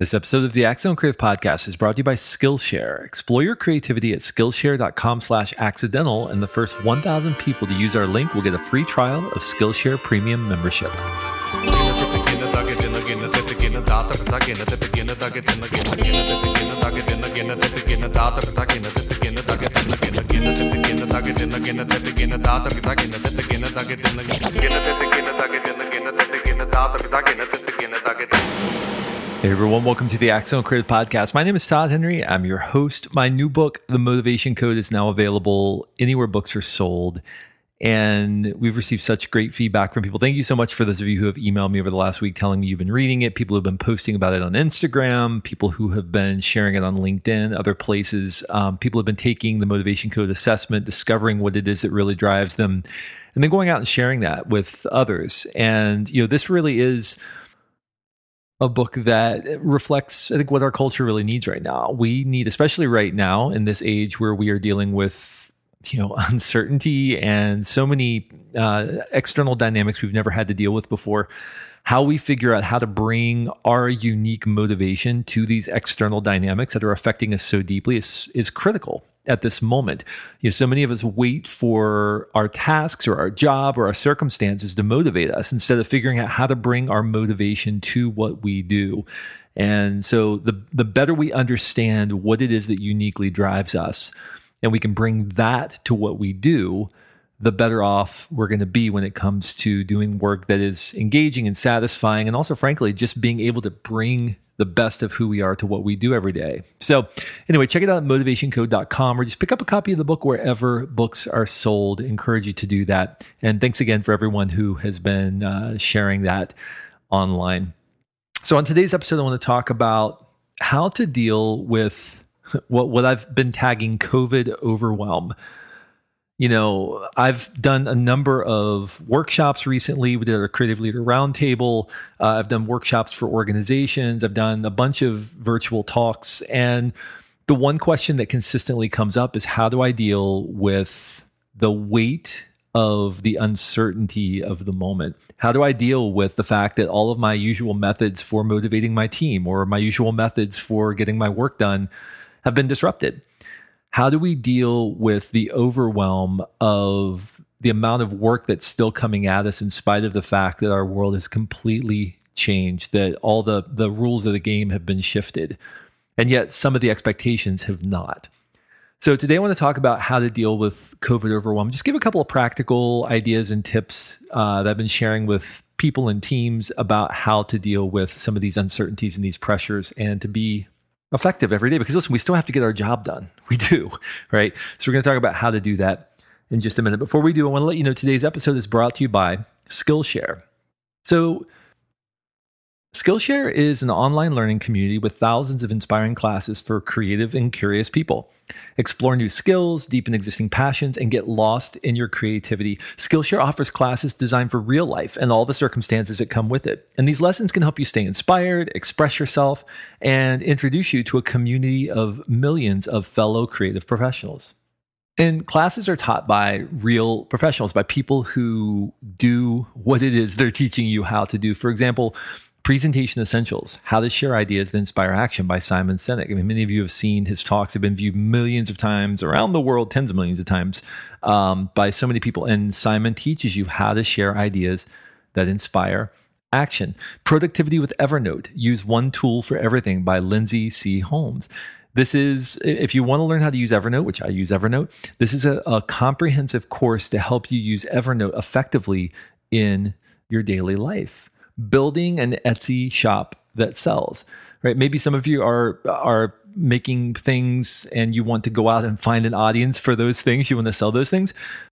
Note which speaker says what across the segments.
Speaker 1: This episode of the Accidental Creative Podcast is brought to you by Skillshare. Explore your creativity at Skillshare.com/accidental, and the first 1,000 people to use our link will get a free trial of Skillshare Premium membership. Hey everyone, welcome to the Accidental Creative Podcast. My name is Todd Henry. I'm your host. My new book, The Motivation Code, is now available anywhere books are sold. And we've received such great feedback from people. Thank you so much for those of you who have emailed me over the last week telling me you've been reading it, people who have been posting about it on Instagram, people who have been sharing it on LinkedIn, other places. People have been taking the Motivation Code assessment, discovering what it is that really drives them, and then going out and sharing that with others. And, this really is a book that reflects, I think, what our culture really needs right now. We need, especially right now in this age where we are dealing with, uncertainty and so many external dynamics we've never had to deal with before, how we figure out how to bring our unique motivation to these external dynamics that are affecting us so deeply is critical at this moment. So many of us wait for our tasks or our job or our circumstances to motivate us instead of figuring out how to bring our motivation to what we do. And so the better we understand what it is that uniquely drives us, and we can bring that to what we do, the better off we're going to be when it comes to doing work that is engaging and satisfying, and also, frankly, just being able to bring the best of who we are to what we do every day. So anyway, check it out at motivationcode.com, or just pick up a copy of the book wherever books are sold. I encourage you to do that. And thanks again for everyone who has been sharing that online. So on today's episode, I want to talk about how to deal with what I've been tagging COVID overwhelm. I've done a number of workshops recently. We did our Creative Leader Roundtable. I've done workshops for organizations. I've done a bunch of virtual talks. And the one question that consistently comes up is, how do I deal with the weight of the uncertainty of the moment? How do I deal with the fact that all of my usual methods for motivating my team or my usual methods for getting my work done have been disrupted? How do we deal with the overwhelm of the amount of work that's still coming at us in spite of the fact that our world has completely changed, that all the rules of the game have been shifted, and yet some of the expectations have not? So today I want to talk about how to deal with COVID overwhelm. Just give a couple of practical ideas and tips that I've been sharing with people and teams about how to deal with some of these uncertainties and these pressures and to be effective every day. Because listen, we still have to get our job done. We do, right? So we're going to talk about how to do that in just a minute. Before we do, I want to let you know today's episode is brought to you by Skillshare. So Skillshare is an online learning community with thousands of inspiring classes for creative and curious people. Explore new skills, deepen existing passions, and get lost in your creativity. Skillshare offers classes designed for real life and all the circumstances that come with it. And these lessons can help you stay inspired, express yourself, and introduce you to a community of millions of fellow creative professionals. And classes are taught by real professionals, by people who do what it is they're teaching you how to do. For example, Presentation Essentials, How to Share Ideas That Inspire Action by Simon Sinek. I mean, many of you have seen his talks, have been viewed millions of times around the world, tens of millions of times by so many people. And Simon teaches you how to share ideas that inspire action. Productivity with Evernote, Use One Tool for Everything by Lindsay C. Holmes. This is, if you want to learn how to use Evernote, which I use Evernote, this is a comprehensive course to help you use Evernote effectively in your daily life. Building an Etsy shop that sells, right? Maybe some of you are making things and you want to go out and find an audience for those things. You want to sell those things.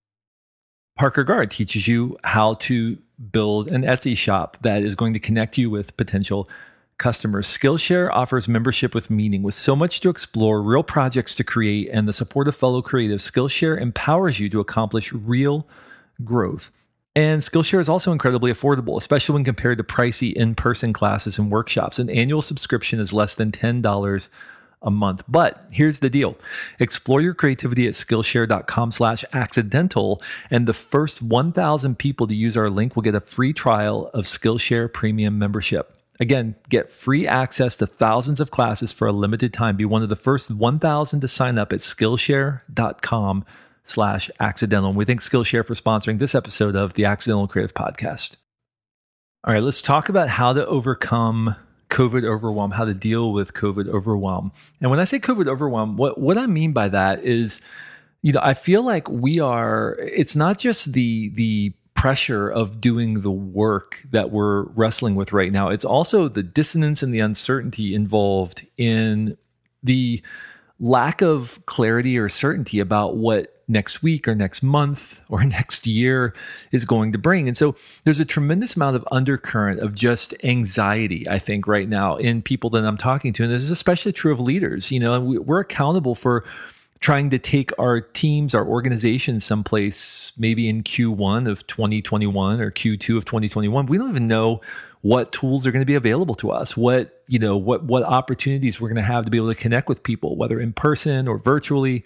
Speaker 1: Parker Guard teaches you how to build an Etsy shop that is going to connect you with potential customers. Skillshare offers membership with meaning. With so much to explore, real projects to create, and the support of fellow creatives, Skillshare empowers you to accomplish real growth. And Skillshare is also incredibly affordable, especially when compared to pricey in-person classes and workshops. An annual subscription is less than $10 a month. But here's the deal. Explore your creativity at Skillshare.com/accidental, and the first 1,000 people to use our link will get a free trial of Skillshare Premium membership. Again, get free access to thousands of classes for a limited time. Be one of the first 1,000 to sign up at Skillshare.com/accidental. And we thank Skillshare for sponsoring this episode of the Accidental Creative Podcast. All right, let's talk about how to overcome COVID overwhelm, how to deal with COVID overwhelm. And when I say COVID overwhelm, what I mean by that is, I feel like it's not just the pressure of doing the work that we're wrestling with right now. It's also the dissonance and the uncertainty involved in the lack of clarity or certainty about what next week or next month or next year is going to bring. And so there's a tremendous amount of undercurrent of just anxiety, I think, right now in people that I'm talking to. And this is especially true of leaders. We're accountable for trying to take our teams, our organizations someplace maybe in Q1 of 2021 or Q2 of 2021. We don't even know what tools are going to be available to us, what opportunities we're going to have to be able to connect with people, whether in person or virtually,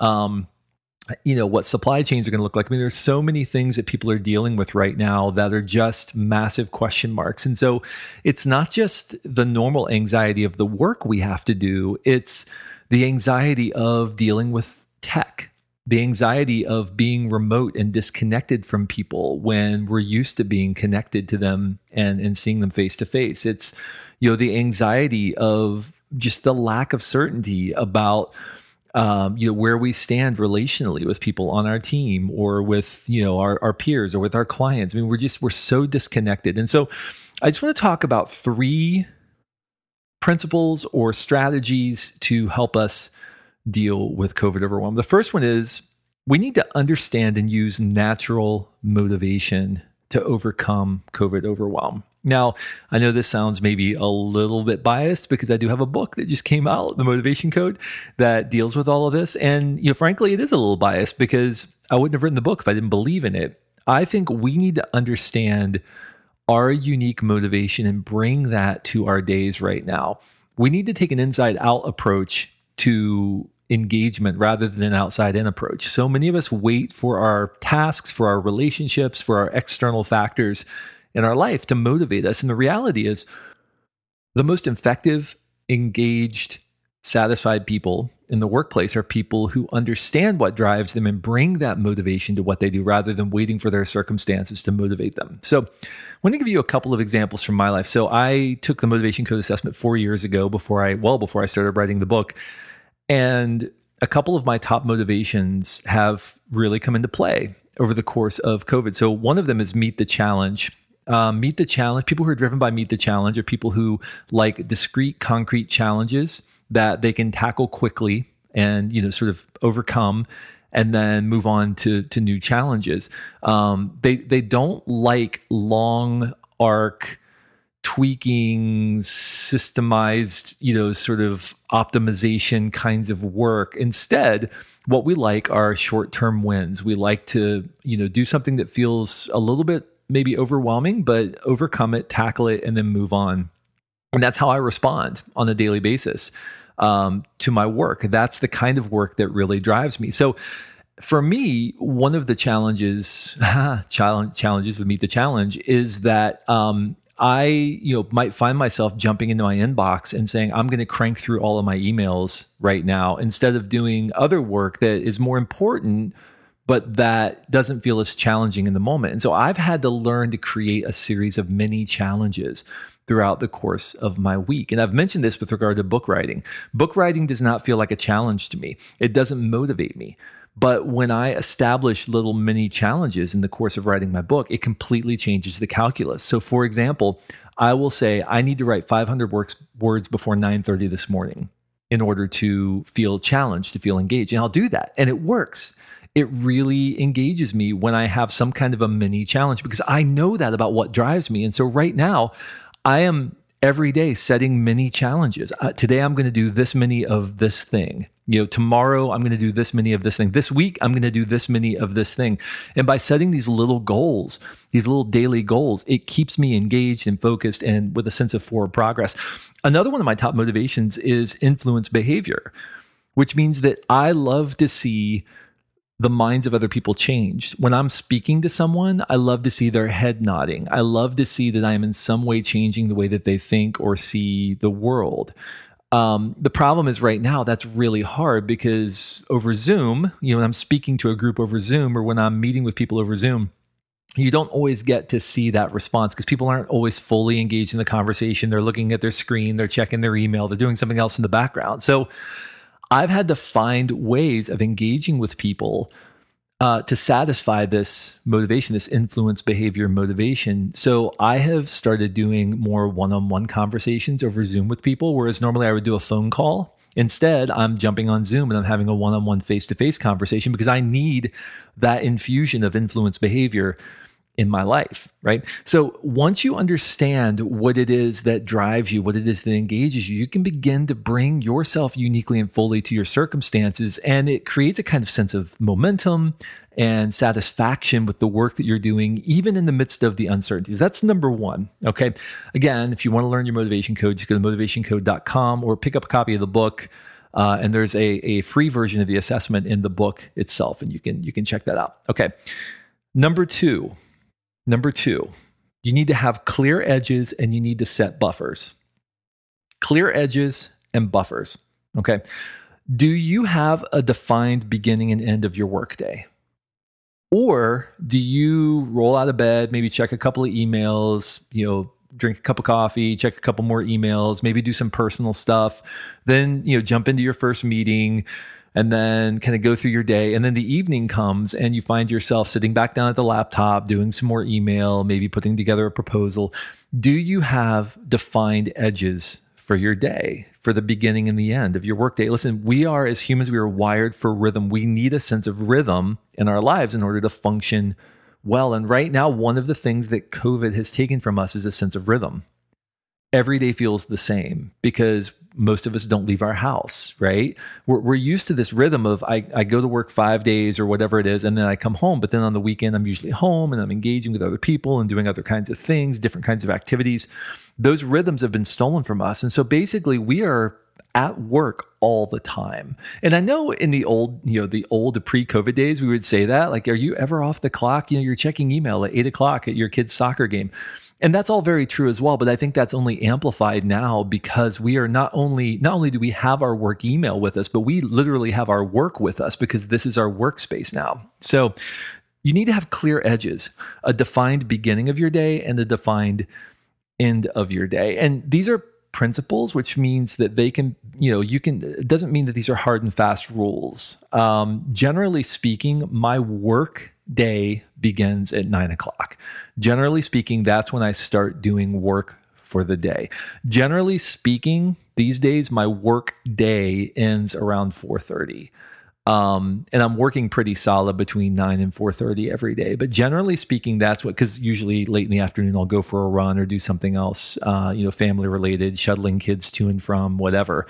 Speaker 1: what supply chains are going to look like. I mean, there's so many things that people are dealing with right now that are just massive question marks. And so it's not just the normal anxiety of the work we have to do. It's the anxiety of dealing with tech, the anxiety of being remote and disconnected from people when we're used to being connected to them and seeing them face to face. It's, the anxiety of just the lack of certainty about where we stand relationally with people on our team or with, our peers or with our clients. I mean, we're so disconnected. And so I just want to talk about 3 principles or strategies to help us deal with COVID overwhelm. The first one is we need to understand and use natural motivation to overcome COVID overwhelm. Now, I know this sounds maybe a little bit biased because I do have a book that just came out, The Motivation Code, that deals with all of this. And, frankly, it is a little biased because I wouldn't have written the book if I didn't believe in it. I think we need to understand our unique motivation and bring that to our days right now. We need to take an inside out approach to engagement rather than an outside in approach. So many of us wait for our tasks, for our relationships, for our external factors in our life to motivate us. And the reality is the most effective, engaged, satisfied people in the workplace are people who understand what drives them and bring that motivation to what they do rather than waiting for their circumstances to motivate them. So I want to give you a couple of examples from my life. So I took the Motivation Code assessment 4 years ago before I started writing the book. And a couple of my top motivations have really come into play over the course of COVID. So one of them is Meet the Challenge. Meet the Challenge. People who are driven by Meet the Challenge are people who like discrete, concrete challenges that they can tackle quickly and, sort of overcome and then move on to new challenges. They don't like long arc tweaking, systemized, sort of optimization kinds of work. Instead, what we like are short-term wins. We like to, do something that feels a little bit maybe overwhelming, but overcome it, tackle it, and then move on. And that's how I respond on a daily basis to my work. That's the kind of work that really drives me. So for me, one of the challenges with Meet the Challenge is that I might find myself jumping into my inbox and saying, I'm going to crank through all of my emails right now instead of doing other work that is more important, but that doesn't feel as challenging in the moment. And so I've had to learn to create a series of mini challenges throughout the course of my week. And I've mentioned this with regard to book writing. Book writing does not feel like a challenge to me. It doesn't motivate me. But when I establish little mini challenges in the course of writing my book, it completely changes the calculus. So for example, I will say, I need to write 500 words before 9:30 this morning in order to feel challenged, to feel engaged. And I'll do that. And it works. It really engages me when I have some kind of a mini challenge because I know that about what drives me. And so right now, I am every day setting mini challenges. Today, I'm going to do this many of this thing. Tomorrow, I'm going to do this many of this thing. This week, I'm going to do this many of this thing. And by setting these little goals, these little daily goals, it keeps me engaged and focused and with a sense of forward progress. Another one of my top motivations is influence behavior, which means that I love to see the minds of other people changed. When I'm speaking to someone, I love to see their head nodding. I love to see that I am in some way changing the way that they think or see the world. The problem is right now that's really hard because over Zoom, when I'm speaking to a group over Zoom or when I'm meeting with people over Zoom, you don't always get to see that response because people aren't always fully engaged in the conversation. They're looking at their screen, they're checking their email, they're doing something else in the background. So I've had to find ways of engaging with people to satisfy this motivation, this influence behavior motivation. So I have started doing more one-on-one conversations over Zoom with people, whereas normally I would do a phone call. Instead, I'm jumping on Zoom and I'm having a one-on-one face-to-face conversation because I need that infusion of influence behavior in my life, right? So once you understand what it is that drives you, what it is that engages you, you can begin to bring yourself uniquely and fully to your circumstances. And it creates a kind of sense of momentum and satisfaction with the work that you're doing, even in the midst of the uncertainties. That's number one. Okay. Again, if you want to learn your motivation code, just go to motivationcode.com or pick up a copy of the book. And there's a free version of the assessment in the book itself, and you can check that out. Okay. Number two, you need to have clear edges and you need to set buffers. Clear edges and buffers. Okay. Do you have a defined beginning and end of your workday? Or do you roll out of bed, maybe check a couple of emails, drink a cup of coffee, check a couple more emails, maybe do some personal stuff, then, jump into your first meeting, and then kind of go through your day. And then the evening comes and you find yourself sitting back down at the laptop, doing some more email, maybe putting together a proposal. Do you have defined edges for your day, for the beginning and the end of your workday? Listen, we are, as humans, we are wired for rhythm. We need a sense of rhythm in our lives in order to function well. And right now, one of the things that COVID has taken from us is a sense of rhythm. Every day feels the same because most of us don't leave our house, right? We're used to this rhythm of I go to work 5 days or whatever it is, and then I come home. But then on the weekend, I'm usually home and I'm engaging with other people and doing other kinds of things, different kinds of activities. Those rhythms have been stolen from us. And so basically we are at work all the time. And I know in the old pre-COVID days, we would say that, like, are you ever off the clock? You're checking email at 8:00 at your kid's soccer game. And that's all very true as well, but I think that's only amplified now because we are not only do we have our work email with us, but we literally have our work with us because this is our workspace now. So you need to have clear edges, a defined beginning of your day and a defined end of your day. And these are principles, which means that they can, it doesn't mean that these are hard and fast rules. Generally speaking, my work day begins at 9:00. Generally speaking, that's when I start doing work for the day. Generally speaking, these days, my work day ends around 4:30. And I'm working pretty solid between 9 and 4:30 every day. But generally speaking, that's because usually late in the afternoon, I'll go for a run or do something else, family related, shuttling kids to and from, whatever.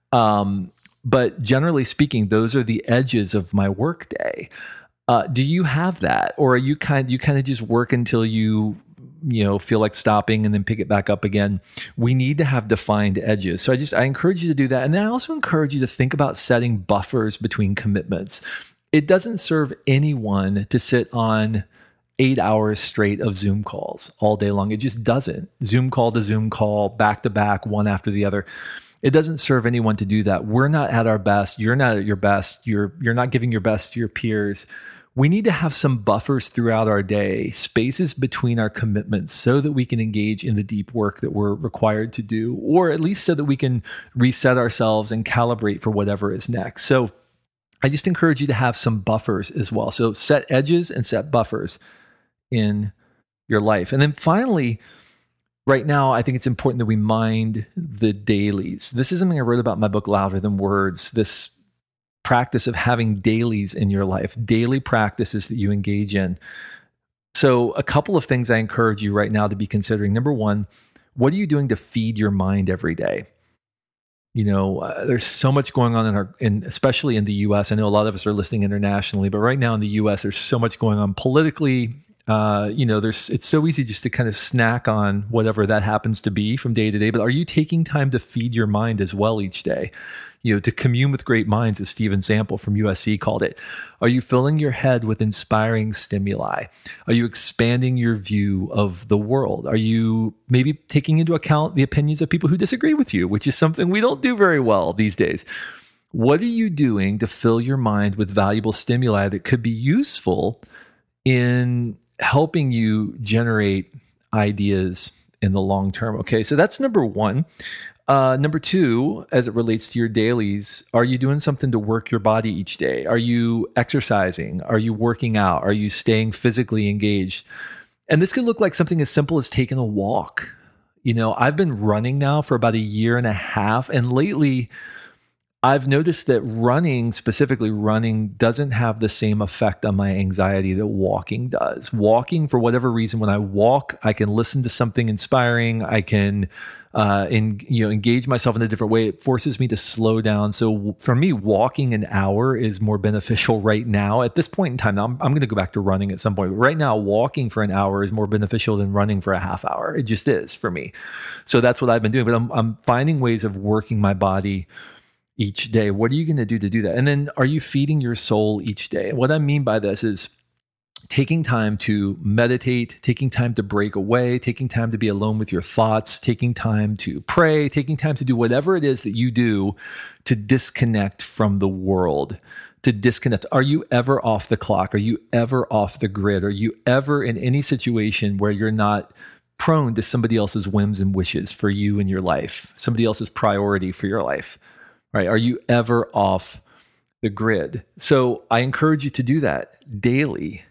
Speaker 1: But generally speaking, those are the edges of my work day. Do you have that? Or are you kind of just work until you feel like stopping and then pick it back up again? We need to have defined edges. So I encourage you to do that. And then I also encourage you to think about setting buffers between commitments. It doesn't serve anyone to sit on 8 hours straight of Zoom calls all day long. It just doesn't. Zoom call to Zoom call, back to back, one after the other. It doesn't serve anyone to do that. We're not at our best. You're not at your best. You're not giving your best to your peers. We need to have some buffers throughout our day, spaces between our commitments so that we can engage in the deep work that we're required to do, or at least so that we can reset ourselves and calibrate for whatever is next. So I just encourage you to have some buffers as well. So set edges and set buffers in your life. And then finally, right now, I think it's important that we mind the dailies. This is something I wrote about in my book, Louder Than Words, this practice of having dailies in your life, daily practices that you engage in. So a couple of things I encourage you right now to be considering. Number one, what are you doing to feed your mind every day? There's so much going on especially in the US. I know a lot of us are listening internationally, but right now in the US, there's so much going on politically, It's so easy just to kind of snack on whatever that happens to be from day to day. But are you taking time to feed your mind as well each day? To commune with great minds, as Steven Sample from USC called it. Are you filling your head with inspiring stimuli? Are you expanding your view of the world? Are you maybe taking into account the opinions of people who disagree with you, which is something we don't do very well these days? What are you doing to fill your mind with valuable stimuli that could be useful in helping you generate ideas in the long term? Okay, so that's number one. Number two, as it relates to your dailies, are you doing something to work your body each day? Are you exercising? Are you working out? Are you staying physically engaged? And this could look like something as simple as taking a walk. I've been running now for about 1.5 years, and lately I've noticed that specifically running, doesn't have the same effect on my anxiety that walking does. Walking, for whatever reason, when I walk, I can listen to something inspiring. I can engage myself in a different way. It forces me to slow down. So for me, walking an hour is more beneficial right now. At this point in time, now I'm going to go back to running at some point. But right now, walking for an hour is more beneficial than running for a half hour. It just is for me. So that's what I've been doing. But I'm finding ways of working my body each day. What are you going to do that? And then, are you feeding your soul each day? And what I mean by this is taking time to meditate, taking time to break away, taking time to be alone with your thoughts, taking time to pray, taking time to do whatever it is that you do to disconnect from the world, to disconnect. Are you ever off the clock? Are you ever off the grid? Are you ever in any situation where you're not prone to somebody else's whims and wishes for you in your life, somebody else's priority for your life? Right? Are you ever off the grid? So I encourage you to do that daily.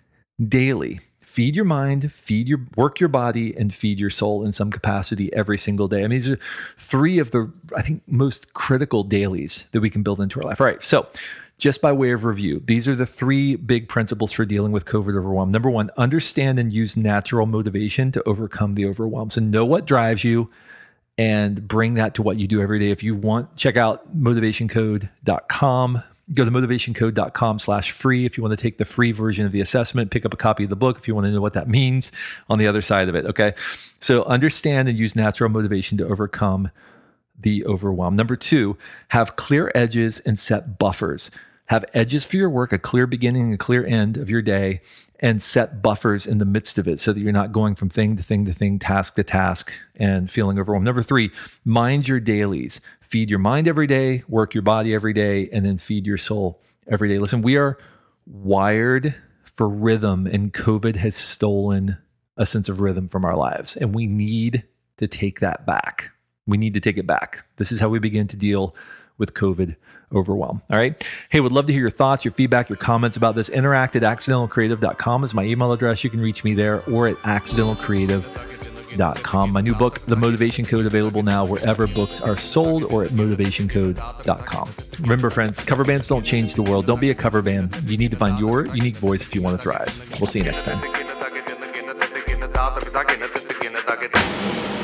Speaker 1: Feed your mind, work your body, and feed your soul in some capacity every single day. I mean, these are 3 of the, I think, most critical dailies that we can build into our life. All right. So just by way of review, these are the 3 big principles for dealing with COVID overwhelm. Number 1, understand and use natural motivation to overcome the overwhelm. So know what drives you and bring that to what you do every day. If you want, check out motivationcode.com. Go to motivationcode.com/free if you want to take the free version of the assessment. Pick up a copy of the book if you want to know what that means on the other side of it. Okay. So understand and use natural motivation to overcome the overwhelm. Number 2, have clear edges and set buffers. Have edges for your work, a clear beginning and a clear end of your day, and set buffers in the midst of it so that you're not going from thing to thing to thing, task to task, and feeling overwhelmed. Number 3, mind your dailies. Feed your mind every day, work your body every day, and then feed your soul every day. Listen, we are wired for rhythm, and COVID has stolen a sense of rhythm from our lives, and we need to take that back. We need to take it back. This is how we begin to deal with COVID overwhelm. All right. Hey, would love to hear your thoughts, your feedback, your comments about this. Interact at accidentalcreative.com is my email address. You can reach me there, or at accidentalcreative.com. My new book, The Motivation Code, available now wherever books are sold, or at motivationcode.com. Remember, friends, cover bands don't change the world. Don't be a cover band. You need to find your unique voice if you want to thrive. We'll see you next time.